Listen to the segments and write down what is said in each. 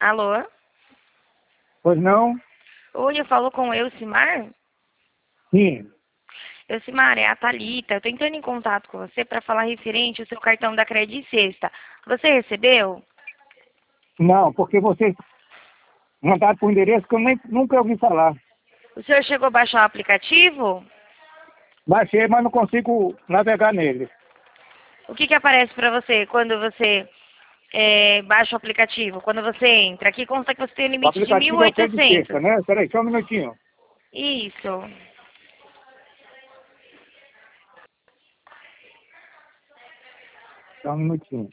Alô? Pois não? Oi, eu falo com o Elcimar? Sim. Elcimar, é a Thalita. Eu tô entrando em contato com você para falar referente ao seu cartão da Credit Sexta. Você recebeu? Não, porque vocês mandaram para um endereço que eu nunca ouvi falar. O senhor chegou a baixar o aplicativo? Baixei, mas não consigo navegar nele. O que aparece para você quando você baixa o aplicativo? Quando você entra? Aqui consta que você tem um O limite de mil aplicativo e é o que é de sexta, oitocentos. né? Peraí, só um minutinho. Isso. Só um minutinho.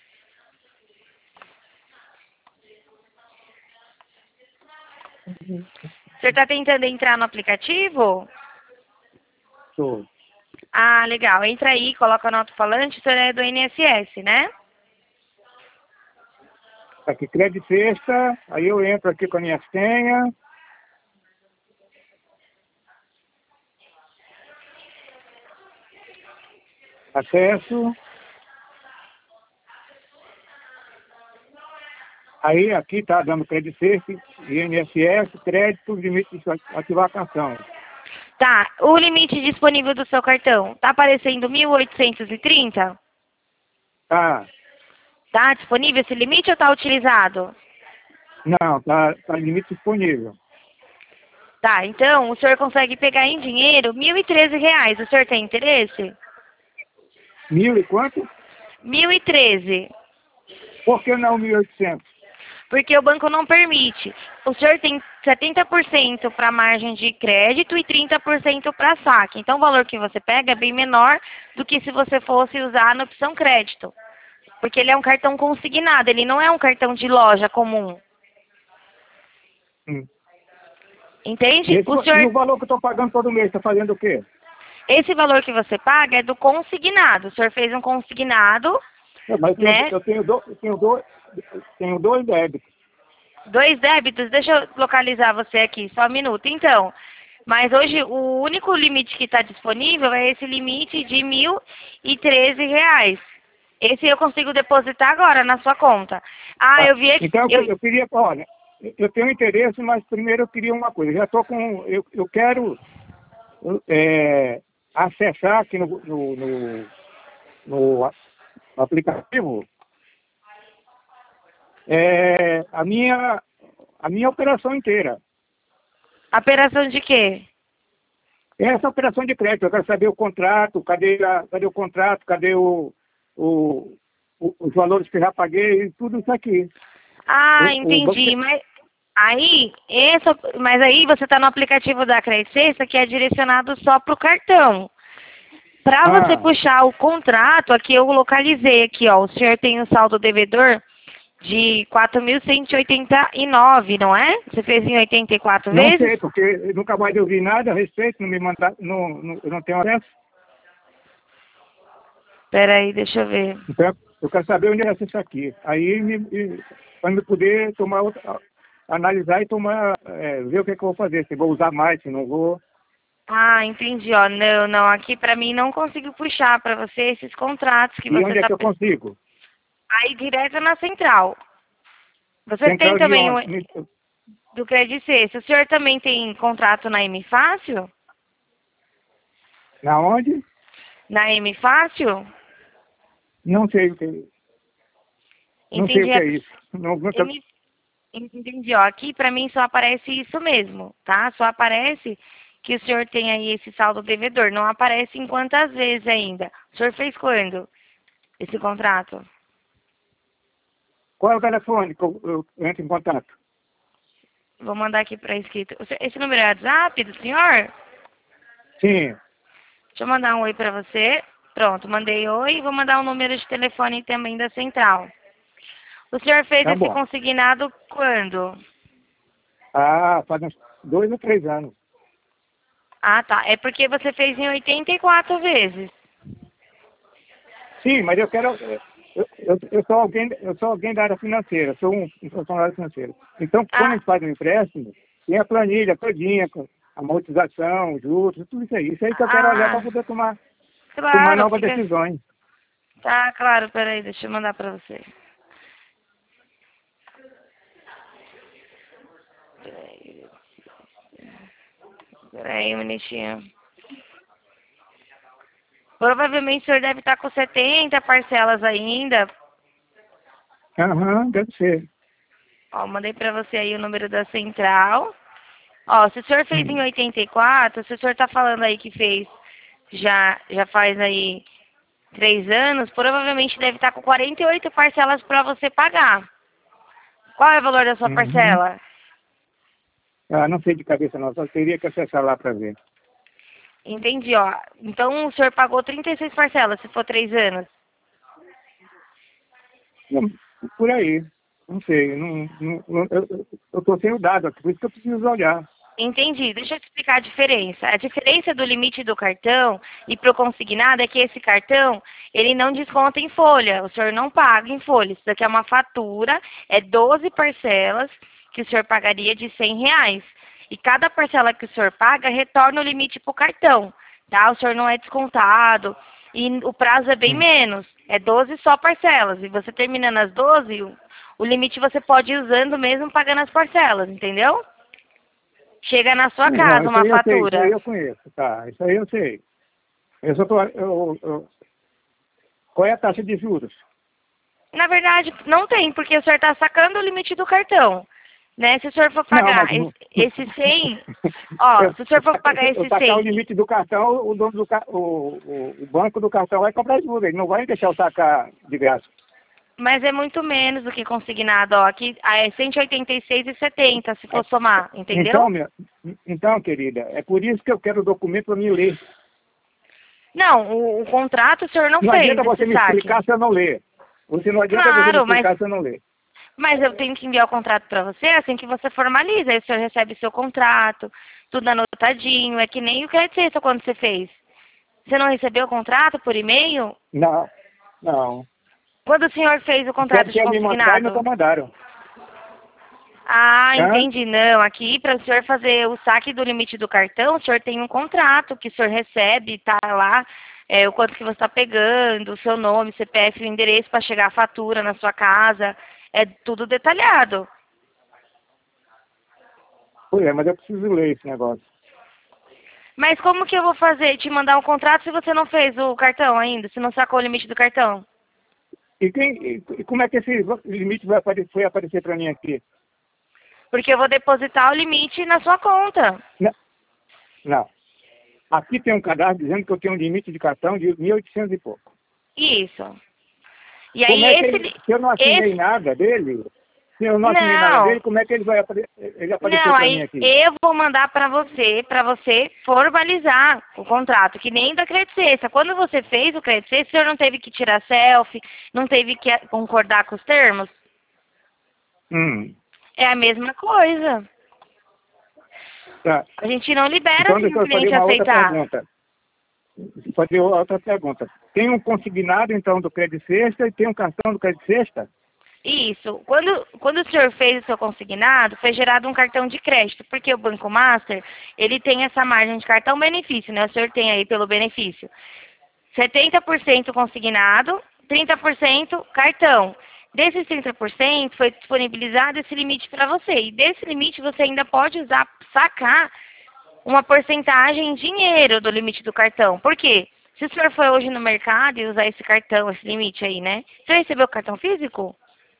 O senhor está tentando entrar no aplicativo? Tô. Ah, legal. Entra aí, coloca no alto-falante. O senhor é do INSS, né? Aqui, crédito sexta, aí eu entro aqui com a minha senha, acesso, aí aqui tá dando crédito sexta, INSS, crédito, limite de ativar a canção. Tá. O limite disponível do seu cartão tá aparecendo 1.830? Tá, Tá disponível esse limite ou tá utilizado? não, tá limite disponível. Tá, então o senhor consegue pegar em dinheiro R$ 1.013. O senhor tem interesse? 1.000 e quanto? 1.013. Por que não 1.800? Porque o banco não permite. O senhor tem 70% para margem de crédito e 30% para saque. Então o valor que você pega é bem menor do que se você fosse usar na opção crédito. Porque ele é um cartão consignado, ele não é um cartão de loja comum. Hum. Entende? E o valor que eu estou pagando todo mês, está fazendo o quê? Esse valor que você paga é do consignado. O senhor fez um consignado, Mas né? tenho dois débitos. 2 débitos, deixa eu localizar você aqui, só um minuto. Então, mas hoje o único limite que está disponível é esse limite de R$ 1.013. Esse eu consigo depositar agora na sua conta. Ah, Tá? eu vi aqui. Então, eu queria, olha, eu tenho interesse, mas primeiro eu queria uma coisa. Já estou com, eu quero acessar aqui no aplicativo a minha operação inteira. Operação de quê? Essa operação de crédito, eu quero saber o contrato, cadê o contrato, cadê os valores que eu já paguei, tudo isso aqui. Ah, O banco entendi. Mas aí você está no aplicativo da Credit Sexta que é direcionado só para o cartão. Para você ah, puxar o contrato, aqui eu localizei aqui, ó. O senhor tem um saldo devedor de 4.189, não é? Você fez em 84 não vezes? sei, porque eu nunca mais ouvi nada a respeito, não me mandaram, eu não tenho acesso. Peraí, deixa eu ver. Então, eu quero saber onde é isso aqui. Aí, para me poder analisar e ver o que é que eu vou fazer, se vou usar mais, se não vou. Ah, entendi, ó. Não, não, aqui pra mim não consigo puxar pra você esses contratos que E você onde é tá... que eu consigo? Aí direto na central. Você tem Central de também onde? do Credit Sexta. O senhor também tem contrato na M Fácil? Na onde? Na M Fácil? Não sei, não sei o Entendi. que é isso. Nunca. M... Entendi, ó. Aqui pra mim só aparece isso mesmo, tá? Só aparece que o senhor tem aí esse saldo devedor. Não aparece em quantas vezes ainda. O senhor fez quando esse contrato? Qual é o telefone que eu entro em contato? Vou mandar aqui para escrito. Esse número é WhatsApp do senhor? Sim, Deixa eu mandar um oi para você. Pronto, mandei oi. Vou mandar um número de telefone também da central. O senhor fez tá esse bom. consignado quando? Ah, faz uns 2 ou 3 anos. Ah, tá. É porque você fez em 84 vezes. Sim, mas eu quero. Eu sou alguém da área financeira, sou um funcionário financeiro. Então, quando a Ah, gente faz um empréstimo, tem a planilha todinha, com amortização, juros, tudo isso aí. Isso aí que eu quero olhar para ah, poder tomar claro, novas fica. decisões. Tá, claro, peraí, deixa eu mandar para você. Peraí um minutinho. Provavelmente o senhor deve estar com 70 parcelas ainda. Aham, deve ser. Ó, mandei pra você aí o número da central. Ó, se o senhor fez em 84, se o senhor tá falando aí que fez já faz aí 3 anos, provavelmente deve estar com 48 parcelas para você pagar. Qual é o valor da sua Uhum. parcela? Ah, não sei de cabeça não, só teria que acessar lá para ver. Entendi, ó. Então o senhor pagou 36 parcelas, se for 3 anos. Não, por aí, não sei, eu estou sem o dado aqui, por isso que eu preciso olhar. Entendi. Deixa eu te explicar a diferença. A diferença do limite do cartão e para o consignado é que esse cartão, ele não desconta em folha. O senhor não paga em folha. Isso daqui é uma fatura, é 12 parcelas que o senhor pagaria de R$ 100. E cada parcela que o senhor paga retorna o limite para o cartão, tá? O senhor não é descontado e o prazo é bem Hum. menos. É 12 só parcelas. E você terminando as 12, o limite você pode ir usando mesmo pagando as parcelas, entendeu? Chega na sua Não, casa isso uma aí eu sei, isso aí fatura. eu conheço, tá, isso aí eu sei. Eu só tô, qual é a taxa de juros? Na verdade, não tem, porque o senhor está sacando o limite do cartão. Né? Se o senhor for Não, mas pagar esse 100, ó, eu, se o senhor for pagar eu esse tacar o 100, limite do cartão, o dono do o banco do cartão vai cobrar juros, ele não vai deixar eu sacar de graça. mas é muito menos do que consignado, ó. Aqui é 186,70 se for somar, Então, entendeu? então, querida, é por isso que eu quero o documento para me ler. Não, o contrato o senhor não Não fez adianta você desse me saque. explicar se eu não ler. Você não adianta você me Claro, explicar se eu não ler. mas eu tenho que enviar o contrato para você assim que você formaliza. Aí o senhor recebe seu contrato, tudo anotadinho. É que nem o crédito extra quando você fez. Você não recebeu o contrato por e-mail? Não, não. Quando o senhor fez o Disseram contrato que de ia me mandar e nunca consignado? mandaram. Ah, Hã? entendi. Não, aqui para o senhor fazer o saque do limite do cartão, o senhor tem um contrato que o senhor recebe, tá lá, o quanto que você está pegando, o seu nome, CPF, o endereço para chegar a fatura na sua casa. É tudo detalhado. Pois é, mas eu preciso ler esse negócio. Mas como que eu vou fazer, te mandar um contrato se você não fez o cartão ainda, se não sacou o limite do cartão? E como é que esse limite foi aparecer para mim aqui? Porque eu vou depositar o limite na sua conta. Não, não. Aqui tem um cadastro dizendo que eu tenho um limite de cartão de 1.800 e pouco. Isso. E Como aí é que ele, se eu não assinei esse, nada dele, se eu não assinei nada não, dele, como é que ele apareceu não, para mim aí aqui? eu vou mandar para você formalizar o contrato, que nem da Credit Sexta. Quando você fez o Credit Sexta, o senhor não teve que tirar selfie, não teve que concordar com os termos? Hum, É a mesma coisa. tá. A gente não libera Então se deixa o eu fazer cliente uma outra aceitar. pergunta. Fazer outra pergunta. Tem um consignado, então, do Credit Sexta e tem um cartão do Credit Sexta? Isso. Quando o senhor fez o seu consignado, foi gerado um cartão de crédito, porque o Banco Master, ele tem essa margem de cartão benefício, né? O senhor tem aí pelo benefício 70% consignado, 30% cartão. Desses 30% foi disponibilizado esse limite para você. E desse limite você ainda pode usar, sacar uma porcentagem em dinheiro do limite do cartão. Por quê? Se o senhor for hoje no mercado e usar esse cartão, esse limite aí, né? Você recebeu o cartão físico?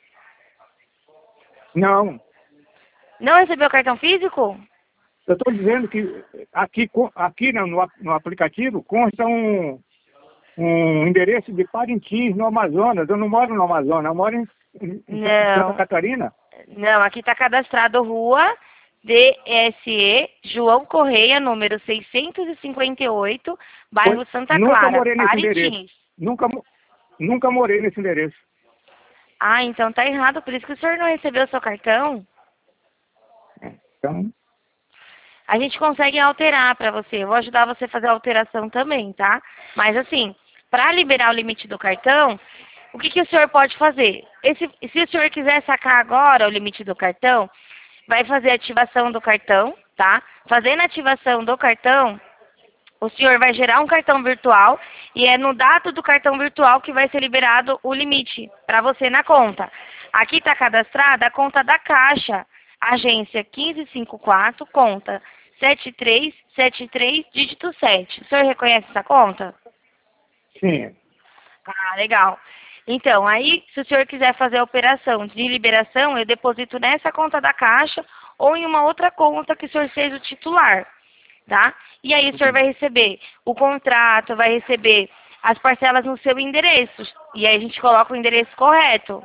Não. Não recebeu o cartão físico? Eu estou dizendo que aqui no aplicativo consta um endereço de Parintins, no Amazonas. Eu não moro no Amazonas, eu moro em Santa Não. Catarina. Não, aqui está cadastrado Rua DSE João Correia, número 658, bairro Santa Nunca Clara, morei nesse endereço. Parintins. Nunca, nunca morei nesse endereço. Ah, então tá errado, por isso que o senhor não recebeu o seu cartão. Então, A gente consegue alterar para você. Eu vou ajudar você a fazer a alteração também, tá? Mas assim, para liberar o limite do cartão, o que o senhor pode fazer? Se o senhor quiser sacar agora o limite do cartão, vai fazer a ativação do cartão, tá? Fazendo a ativação do cartão, o senhor vai gerar um cartão virtual e é no dado do cartão virtual que vai ser liberado o limite para você na conta. Aqui está cadastrada a conta da Caixa, agência 1554, conta 7373, dígito 7. O senhor reconhece essa conta? Sim. Ah, legal. Então, aí, se o senhor quiser fazer a operação de liberação, eu deposito nessa conta da Caixa ou em uma outra conta que o senhor seja o titular, tá? E aí o senhor vai receber o contrato, vai receber as parcelas no seu endereço. E aí a gente coloca o endereço correto.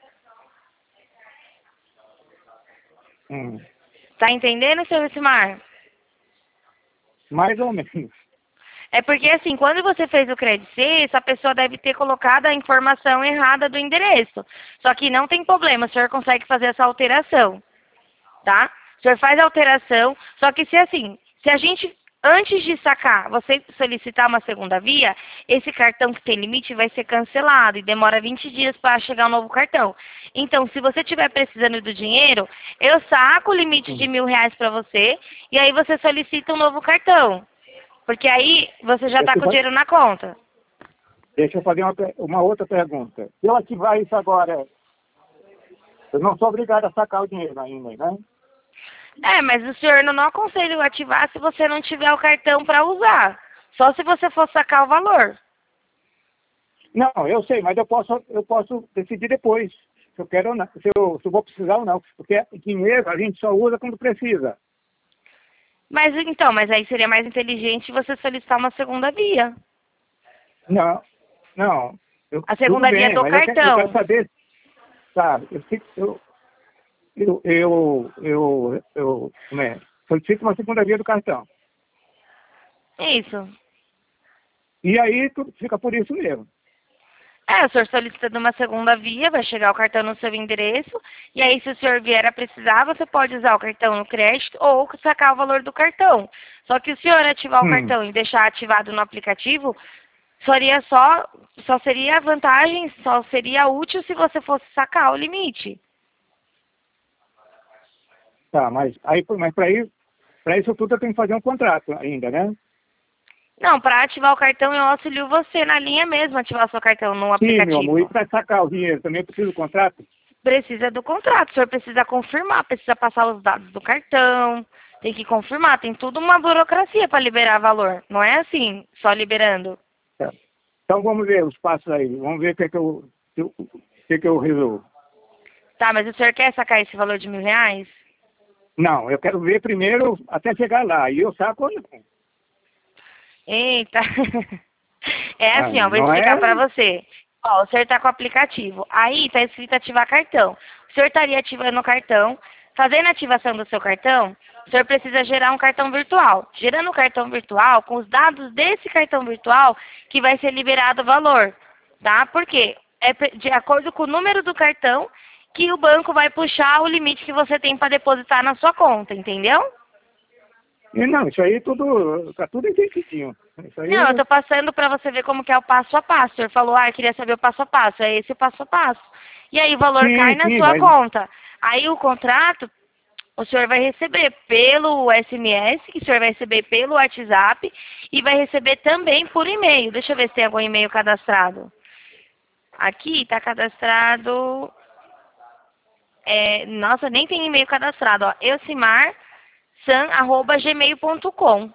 Hum. Tá entendendo, seu Lucimar? Mais ou menos. É porque, assim, quando você fez o Credit C, essa pessoa deve ter colocado a informação errada do endereço. Só que não tem problema, o senhor consegue fazer essa alteração, tá? O senhor faz a alteração, só que se assim, se a gente, antes de sacar, você solicitar uma segunda via, esse cartão que tem limite vai ser cancelado e demora 20 dias para chegar um novo cartão. Então, se você estiver precisando do dinheiro, eu saco o limite de R$ 1.000 para você e aí você solicita um novo cartão. Porque aí você já está com o dinheiro na conta. Deixa eu fazer uma outra pergunta. Se eu ativar isso agora, eu não sou obrigado a sacar o dinheiro ainda, né? É, mas o senhor não aconselha ativar se você não tiver o cartão para usar. Só se você for sacar o valor. Não, eu sei, mas eu posso decidir depois se eu quero ou não, se eu vou precisar ou não. Porque dinheiro a gente só usa quando precisa. Mas então, mas aí seria mais inteligente você solicitar uma segunda via. Não. A segunda via do cartão. Eu quero saber, sabe, solicito uma segunda via do cartão. Isso. E aí fica por isso mesmo. É, o senhor solicitando uma segunda via, vai chegar o cartão no seu endereço, e aí se o senhor vier a precisar, você pode usar o cartão no crédito ou sacar o valor do cartão. Só que se o senhor ativar o cartão e deixar ativado no aplicativo, só seria vantagem, só seria útil se você fosse sacar o limite. Tá, mas para isso tudo eu tenho que fazer um contrato ainda, né? Não, para ativar o cartão eu auxilio você na linha mesmo, ativar o seu cartão no aplicativo. Sim, meu amor, e para sacar o dinheiro também precisa do contrato? Precisa do contrato, o senhor precisa confirmar, precisa passar os dados do cartão, tem que confirmar, tem tudo uma burocracia para liberar valor, não é assim, só liberando. Tá. Então vamos ver os passos aí, vamos ver o que eu resolvo. Tá, mas o senhor quer sacar esse valor de R$ 1.000? Não, eu quero ver primeiro até chegar lá, e eu saco ou não. Eita. É assim, ó, vou explicar pra você. Ó, o senhor tá com o aplicativo. Aí tá escrito ativar cartão. O senhor estaria ativando o cartão. Fazendo a ativação do seu cartão, o senhor precisa gerar um cartão virtual. Gerando o cartão virtual, com os dados desse cartão virtual, que vai ser liberado o valor. Tá? Por quê? É de acordo com o número do cartão que o banco vai puxar o limite que você tem para depositar na sua conta, entendeu? Não, isso aí tá tudo entendidinho. Não, eu tô passando para você ver como que é o passo a passo. O senhor falou, queria saber o passo a passo. É esse o passo a passo. E aí o valor cai na sua conta. Aí o contrato, o senhor vai receber pelo SMS, que o senhor vai receber pelo WhatsApp e vai receber também por e-mail. Deixa eu ver se tem algum e-mail cadastrado. Aqui tá cadastrado... nossa, nem tem e-mail cadastrado. Ó, eucimarsan@gmail.com.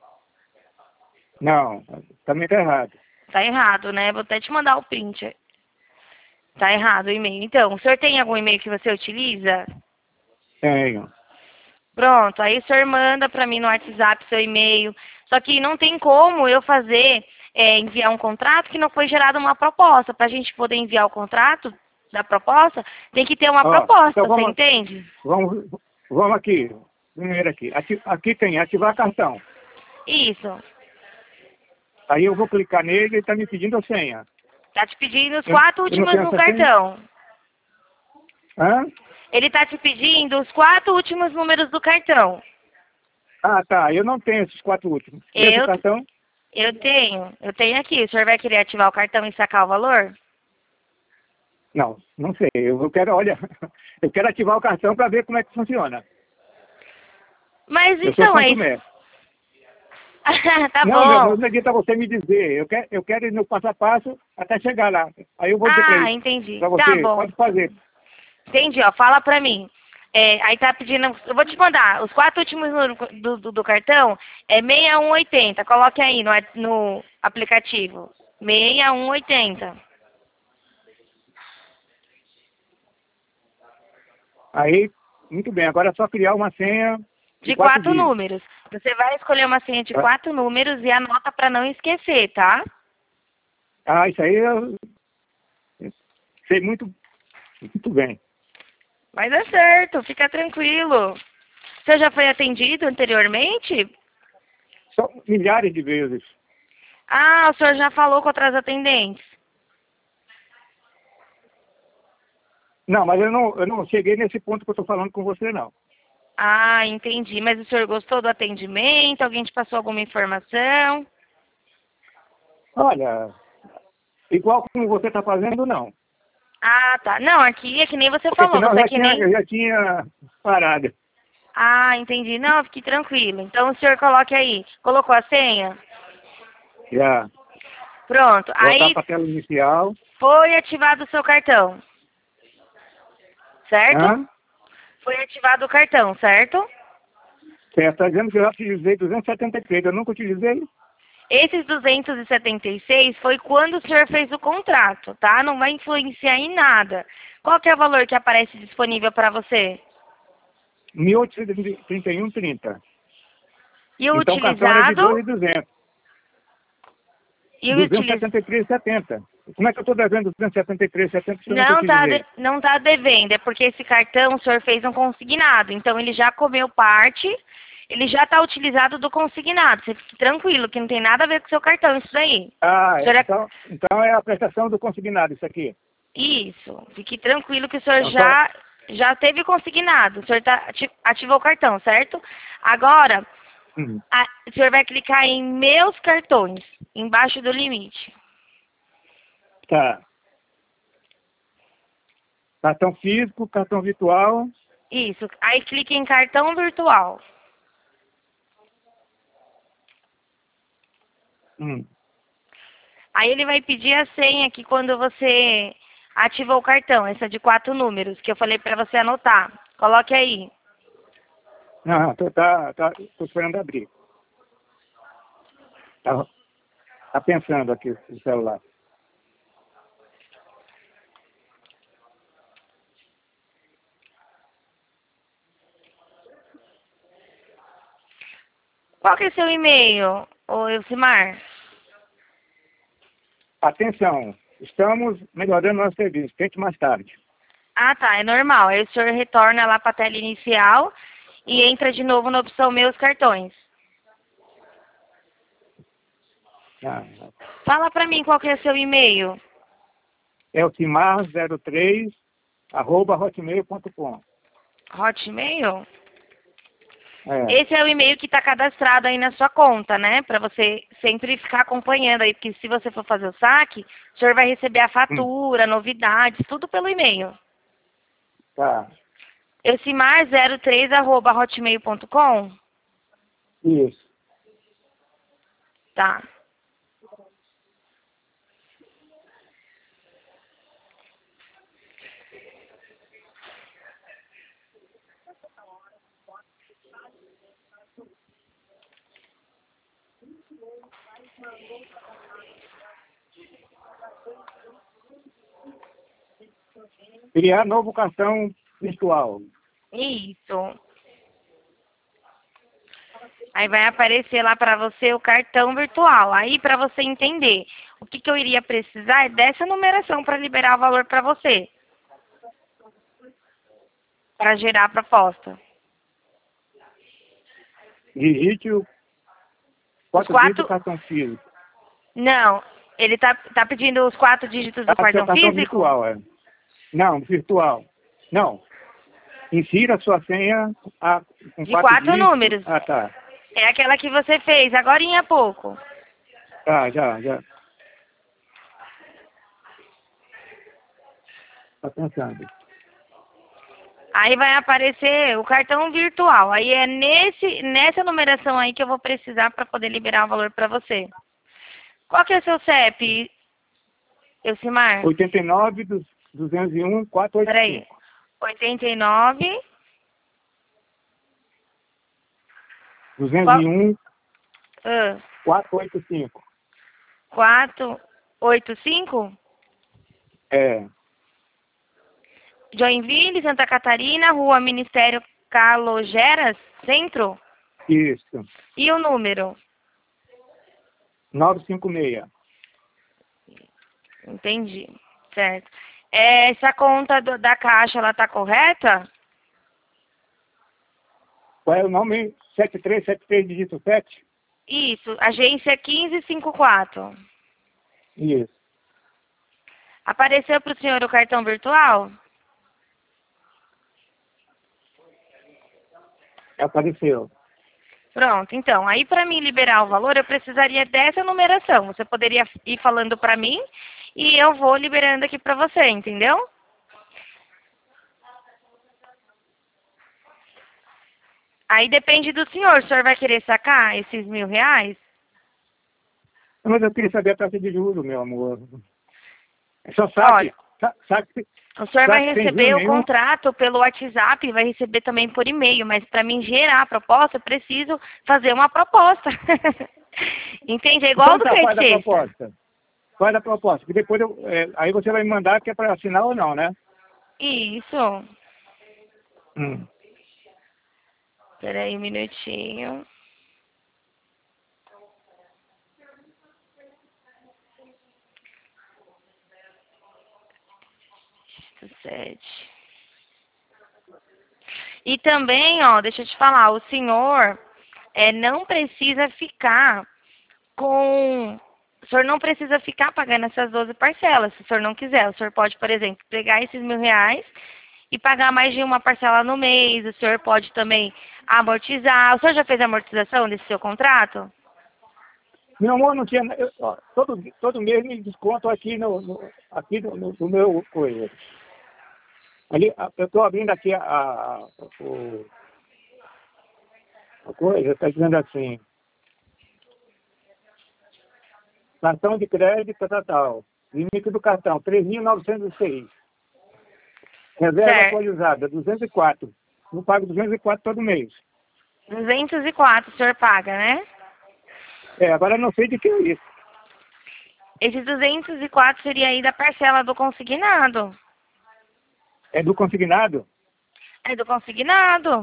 Não, também tá errado. Tá errado, né? Vou até te mandar o print. Tá errado o e-mail. Então, o senhor tem algum e-mail que você utiliza? Tenho. Pronto, aí o senhor manda pra mim no WhatsApp seu e-mail. Só que não tem como eu fazer, enviar um contrato que não foi gerada uma proposta. Pra gente poder enviar o contrato da proposta, tem que ter uma proposta, então você entende? Vamos aqui. Primeiro aqui. Aqui tem ativar cartão. Isso. Aí eu vou clicar nele e ele tá me pedindo a senha. Tá te pedindo os 4 últimos do cartão. Hã? Ele tá te pedindo os 4 últimos números do cartão. Ah, tá. Eu não tenho esses 4 últimos. Esse cartão? Eu tenho aqui. O senhor vai querer ativar o cartão e sacar o valor? Não sei. Eu quero ativar o cartão para ver como é que funciona. Mas então é isso. Tá bom. Não adianta você me dizer. Eu quero ir no passo a passo até chegar lá. Aí eu vou dizer pra entendi. Pra você, tá bom. pode fazer. Entendi, ó. Fala pra mim. Aí tá pedindo, eu vou te mandar, os 4 últimos números do cartão é 6180, coloque aí no aplicativo, 6180. Aí, muito bem. Agora é só criar uma senha de De 4 4 dígitos. números. Você vai escolher uma senha de Tá? 4 números e anota para não esquecer, tá? Ah, isso aí eu sei muito bem. Mas é certo, fica tranquilo. Você já foi atendido anteriormente? Só milhares de vezes. Ah, o senhor já falou com outras atendentes? Não, mas eu não cheguei nesse ponto que eu estou falando com você, não. Ah, entendi. Mas o senhor gostou do atendimento? Alguém te passou alguma informação? Olha, igual como você está fazendo, não. Ah, tá. Não, aqui é que nem você Porque falou, senão você é que nem... eu já tinha parado. Ah, entendi. Não, fique tranquilo. Então o senhor coloque aí. Colocou a senha? Já. Pronto. Voltar Aí para a tela inicial. foi ativado o seu cartão, certo? Hã? Foi ativado o cartão, certo? Certo, está dizendo que eu já utilizei 273. Eu nunca utilizei. Esses 276 foi quando o senhor fez o contrato, tá? Não vai influenciar em nada. Qual que é o valor que aparece disponível para você? 1831,30. E o Então o cartão era de utilizado? 2.200. E o utilizado? 273,70. Como é que eu estou devendo 273,70 se eu nunca Não tá, utilizei? não tá devendo, é porque esse cartão o senhor fez um consignado. Então ele já comeu parte, ele já está utilizado do consignado. Você fique tranquilo, que não tem nada a ver com o seu cartão, isso daí. Ah, O senhor então é a prestação do consignado, isso aqui. Isso, fique tranquilo que o senhor Então, só, já teve consignado. O senhor ativou o cartão, certo? Agora, uhum. o senhor vai clicar em meus cartões, embaixo do limite. Tá. Cartão físico, cartão virtual. Isso, aí clique em cartão virtual. Hum. Aí ele vai pedir a senha que quando você ativou o cartão, essa de 4 números, que eu falei para você anotar. Coloque aí. Ah, tô esperando abrir. Tá pensando aqui o celular. Qual que é seu e-mail, ô Elcimar? Atenção, estamos melhorando nosso serviço. Tente mais tarde. Ah, tá, é normal. Aí o senhor retorna lá para a tela inicial e entra de novo na opção meus cartões. Ah, Fala para mim qual que é seu e-mail. é o timar03@hotmail.com. Hotmail? É. Esse é o e-mail que está cadastrado aí na sua conta, né? Para você sempre ficar acompanhando aí, porque se você for fazer o saque, o senhor vai receber a Hum, fatura, novidades, tudo pelo e-mail. tá. Eucimar03@hotmail.com? Isso. Tá. Criar novo cartão virtual. Isso. Aí vai aparecer lá para você o cartão virtual. Aí para você entender o que eu iria precisar é dessa numeração para liberar o valor para você, para gerar a proposta. Digite o Os 4 dígitos do 4. cartão físico. Não, ele tá pedindo os 4 dígitos do Ah, seu cartão cartão físico? virtual, é. Não, virtual. Não. Insira a sua senha com De 4 4 dígitos. números. Ah, tá. É aquela que você fez, agorinha há pouco. Tá, já. Tá pensando. Aí vai aparecer o cartão virtual. Aí é nessa numeração aí que eu vou precisar para poder liberar o valor para você. Qual que é o seu CEP, Elcimar? 89 201 Peraí. 485. 89 201 Ah, 485. 485? É, Joinville, Santa Catarina, Rua Ministério Calogeiras, Centro? isso. E o número? 956. Entendi. Certo. Essa conta da Caixa, ela tá correta? Qual é o nome? 7373, dígito 7? Isso. Agência 1554. Isso. Apareceu para o senhor o cartão virtual? Apareceu. Pronto, então, aí para mim liberar o valor, eu precisaria dessa numeração. Você poderia ir falando para mim e eu vou liberando aqui para você, entendeu? Aí depende do senhor. O senhor vai querer sacar esses R$ 1.000? Mas eu queria saber a taxa de juros, meu amor. É só saque. Olha, Saque, o senhor vai saque sem receber juros o nenhum. contrato pelo WhatsApp, vai receber também por e-mail, mas para mim gerar a proposta, eu preciso fazer uma proposta. Entende? É igual Então do tá, faz a petista. proposta. Faz a proposta. Que depois aí você vai me mandar que é para assinar ou não, né? Isso. Hum. Espera aí um minutinho. Sete. E também, ó, deixa eu te falar, o senhor não precisa ficar com... O senhor não precisa ficar pagando essas 12 parcelas, se o senhor não quiser. O senhor pode, por exemplo, pegar esses R$ 1.000 e pagar mais de uma parcela no mês. O senhor pode também amortizar. O senhor já fez a amortização desse seu contrato? Meu amor, não tinha. Ó, todo mês me desconto aqui no meu coisa. Ali, eu estou abrindo aqui a coisa, está dizendo assim. Cartão de crédito total. Limite do cartão, 3.906. Reserva Certo. atualizada, 204. Eu pago 204 todo mês. 204 o senhor paga, né? Agora eu não sei de que é isso. Esses 204 seria aí da parcela do consignado. É do consignado? É do consignado.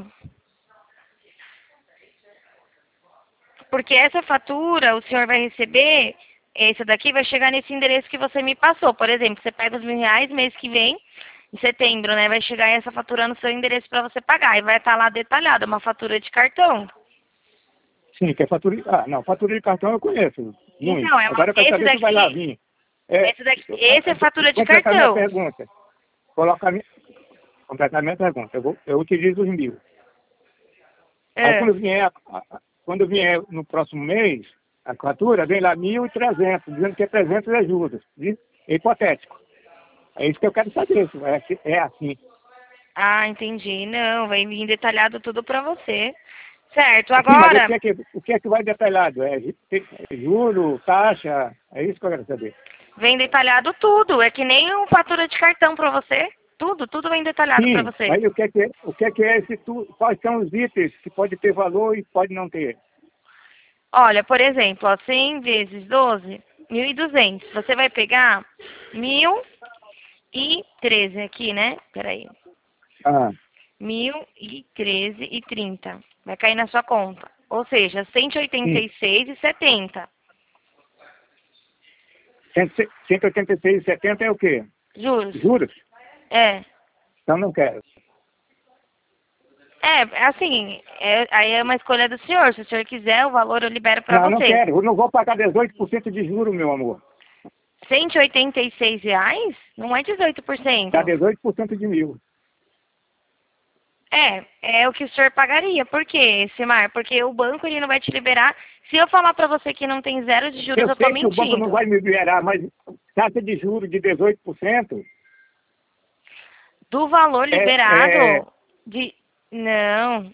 Porque essa fatura, o senhor vai receber, essa daqui vai chegar nesse endereço que você me passou. Por exemplo, você pega os R$ 1.000 mês que vem, em setembro, né? Vai chegar essa fatura no seu endereço para você pagar. E vai estar lá detalhada, uma fatura de cartão. Sim, que é fatura. Ah, não, fatura de cartão eu conheço. Muito. Então, Agora eu quero saber se vai lá vir. Esse é fatura de Completar minha cartão. pergunta. Completar minha pergunta. Eu utilizo os 1.000. Aí É. quando vier no próximo mês, a fatura vem lá 1.300, dizendo que é 300 de juros. É hipotético. É isso que eu quero saber, se é assim. Ah, entendi. Não, vai vir detalhado tudo para você. Certo, Sim, mas agora o que é que vai detalhado? É juro, taxa, é isso que eu quero saber. vem detalhado tudo. É que nem uma fatura de cartão para você. Tudo vem detalhado para Sim, você. mas o que é esse quais são os itens que pode ter valor e pode não ter? Olha, por exemplo, ó, 100 vezes 12, 1.200. Você vai pegar 1.013 aqui, né? Peraí. Ah, 1.013,30. Vai cair na sua conta. Ou seja, sim. 186,70. 186,70 é o quê? Juros. Juros? É. Então não quero. Assim, aí é uma escolha do senhor. Se o senhor quiser, o valor eu libero para Não, não você. quero. Eu não vou pagar 18% de juros, meu amor. R$ 186? Não é 18%. Dá 18% de 1.000. É o que o senhor pagaria. Por quê, Simar? Porque o banco ele não vai te liberar. Se eu falar pra você que não tem zero de juros, Eu eu tô sei que o banco não mentindo. vai me liberar, mas taxa de juros de 18%. Do valor É, é, liberado de... Não.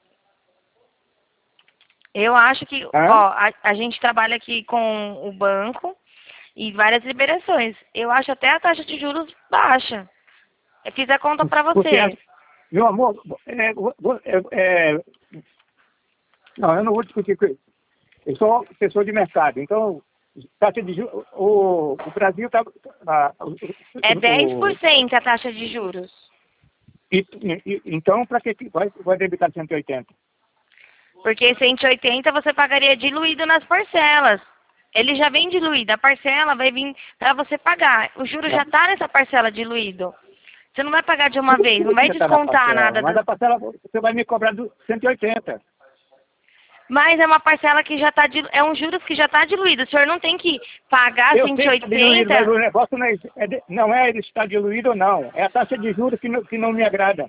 Eu acho que, hã? ó, a gente trabalha aqui com o banco e várias liberações. Eu acho até a taxa de juros baixa. Eu fiz a conta pra Porque, você. meu amor, Não, eu não vou discutir com ele. Eu sou pessoa de mercado, então, taxa de juros, o Brasil está... É 10% a taxa de juros. Então, para que vai debitar 180? Porque 180 você pagaria diluído nas parcelas. Ele já vem diluído, a parcela vai vir para você pagar. O juro já está nessa parcela diluído. Você não vai pagar de uma vez, não vai descontar nada. Mas a parcela você vai me cobrar 180. Mas é uma parcela que já está é um juros que já está diluído. O senhor não tem que pagar 180. Diluído, mas o negócio não é ele estar diluído ou não. É a taxa de juros que não me agrada.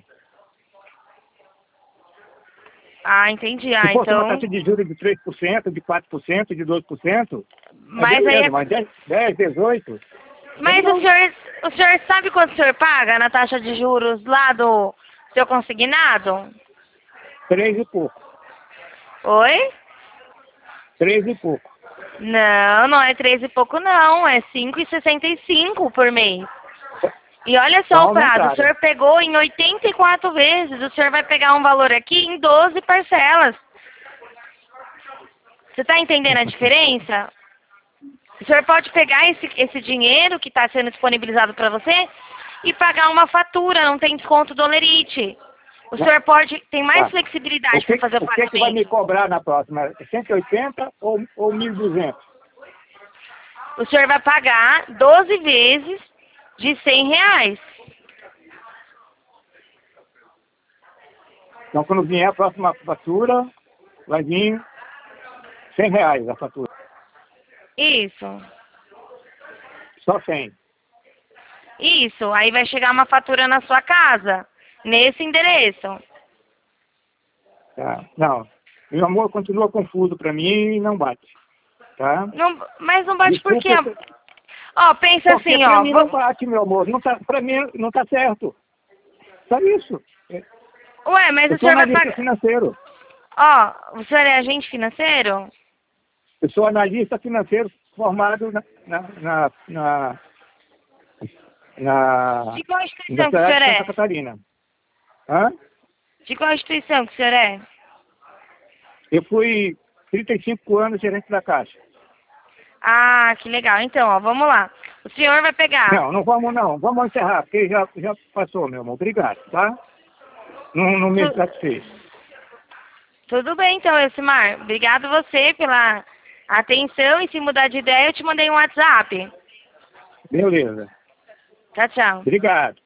Ah, entendi. Se fosse então... uma taxa de juros de 3%, de 4%, de 12%, mas beleza, aí mas 10, 18%. Mas o senhor sabe quanto o senhor paga na taxa de juros lá do seu consignado? 3 e pouco. Oi? 3 e pouco. Não, não é 3 e pouco não, é 5,65 por mês. E olha só o prazo, o senhor pegou em 84 vezes, o senhor vai pegar um valor aqui em 12 parcelas. Você está entendendo a diferença? O senhor pode pegar esse dinheiro que está sendo disponibilizado para você e pagar uma fatura, não tem desconto do Olerite. O senhor tem mais flexibilidade para fazer o pagamento. O que vai me cobrar na próxima? 180 ou 1.200? O senhor vai pagar 12 vezes de R$100. Então, quando vier a próxima fatura, vai vir R$100 a fatura. Isso. Só 100. Isso. Aí vai chegar uma fatura na sua casa, nesse endereço. Tá. Não. Meu amor continua confuso para mim e não bate. Tá? Não, mas não bate. Desculpa, por quê? Ó, pensa porque assim, pra ó. Mim não bate, meu amor. Não tá, pra mim não tá certo. Só isso. Ué, mas eu o senhor vai analista pagar... financeiro. Ó, o senhor é agente financeiro? Eu sou analista financeiro formado De qual instituição que o senhor Universidade de é? Santa Catarina. Hã? De qual instituição que o senhor é? Eu fui 35 anos gerente da Caixa. Ah, que legal. Então, ó, vamos lá. O senhor vai pegar... Não vamos não. Vamos encerrar, porque já passou, meu amor. Obrigado, tá? Não me satisfez. Tudo bem, então, Elcimar. Obrigado você pela atenção. E se mudar de ideia, eu te mandei um WhatsApp. Beleza. Tchau, tchau. Obrigado.